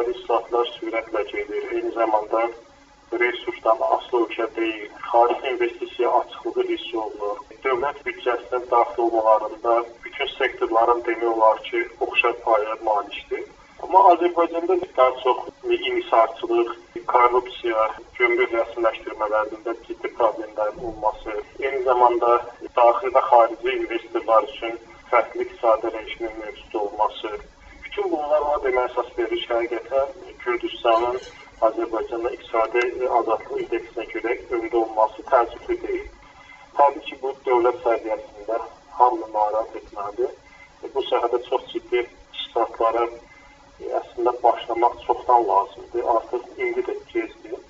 iqtisadi islahatlar sürətlə gedir. Eyni zamanda resursdan asılı ölkə deyil, xarici investisiya açıqlığı hiss olunur. Dövlət büdcəsinin daxil olmalarında bütün sektorların demək olar ki, oxşar paya malikdir. Amma Azərbaycanda daha çox inhisarçılıq, korrupsiya, gömrük rəsmiləşdirmələrində ciddi problemlərin olması, eyni zamanda daxili və xarici investorlar üçün fərqli iqtisadi rejimin mövcud olması, bütün bunlar ona demək əsas verir ki, həqiqətən Gürcüstanın Azərbaycanda iqtisadi azadlıq indeksinə görə öndə olması təəssüflü deyil. Təbii ki, bu dövlət səviyyəsində hamını narahat etməlidir. Bu sahədə çox ciddi islahatlara əslində başlamaq çoxdan lazımdır. Artıq indi də gecdir.